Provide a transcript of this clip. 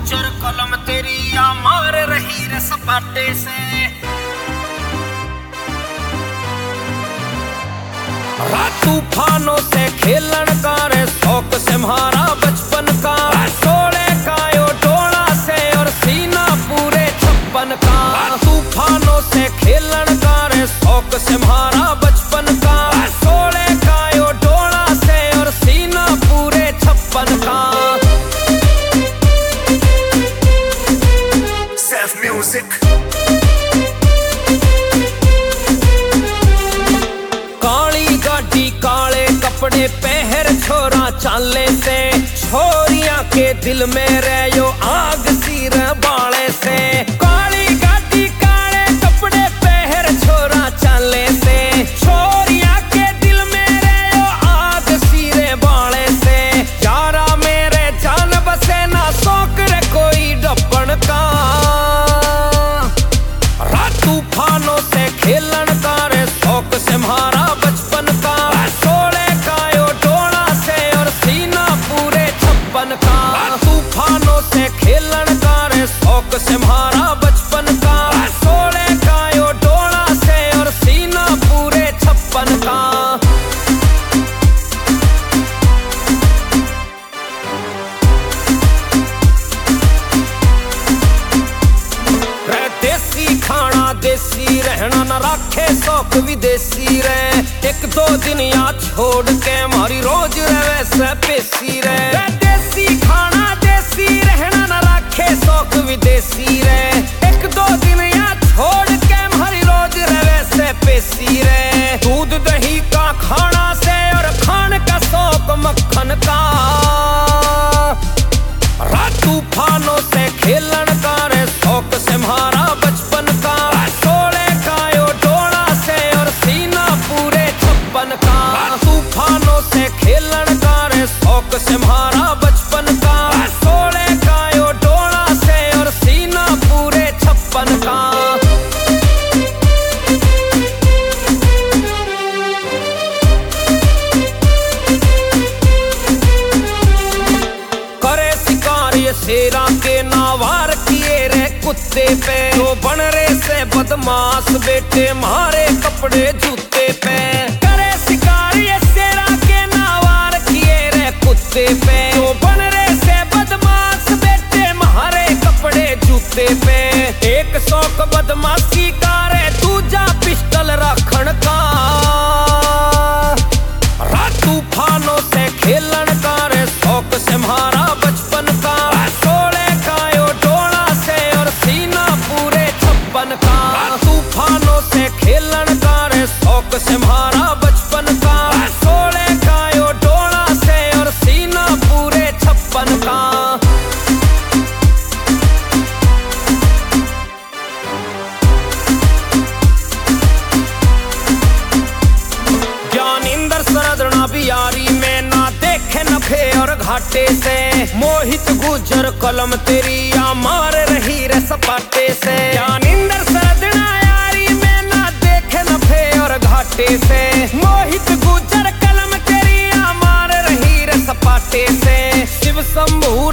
गुजर कलम तेरी या मार रही रे सपाटे से। तूफानों से खेलन का रे शौक से हमारा बचपन का। 16 का यो डोला से और सीना पूरे 56 का। तूफानों से खेलन का रे शौक से हमारा बचपन का। 16 का यो डोला से और सीना पूरे 56 का। Self music। काली गाड़ी काले कपड़े पहर छोरा चाले से। छोरिया के दिल में रहो आग सिर बाले से। काली गाड़ी काले कपड़े पहर छोरा चाले से। छोरिया के दिल में रहो आग सिर बाले से। यारा मेरे जान बसे ना शौक रे कोई डपन का। तूफानों से खेलन का रे शौक से हमारा बचपन का। 16 का यो डोला से और सीना पूरे 56 का। तूफानों से खेलन का रे शौक से हमारा बचपन का। 16 का यो डोला से और सीना पूरे 56 का। देसी खाना देसी रहना न राखे शौक विदेशी रे। 1-2 दिन या छोड़ के हमारी रोज रे वैसे पेशी रे। देसी खाना देसी रहना न राखे शौक विदेशी रे। 1-2 दिन या छोड़ के हमारी रोज रे वैसे पेशी रे। दूध दही का खाना से और खान का शौक मक्खन का। तूफानों से खेलन का रे शौक से हमारा बचपन का। 16 का यो डोला से और सीना पूरे 56 का। तूफानों से खेलन का रे शौक से हमारा बचपन का। 16 का यो डोला से और सीना पूरे 56 का। शेरा के नावार किए रे कुत्ते पे। तो बन रे से बदमाश बेटे मारे कपड़े जूते पे। करे शिकारी शेरा के नावार किए रे कुत्ते पे। तो बन रे से बदमाश बेटे मारे कपड़े जूते पे। एक शौक बदमाशी का रे दूजा पिस्टल रखन का। तूफानों से खेलन का रे शौक से हमारा बचपन का। 16 का यो डोला से और सीना पूरे 56 का। तूफानों से खेलन का रे शौक से हमारा बचपन का। 16 का यो डोला से और सीना पूरे 56 का। ज्ञानेंद्र सरदना बियारी में ना देखे नफे और घाटे से। मोहित गुजर कलम तेरी या मार रही रे सपाटे से। ज्ञानेंद्र सरदना यारी में ना देखे नफे और घाटे से। मोहित गुजर कलम तेरी या मार रही रे सपाटे से। शिव शंभू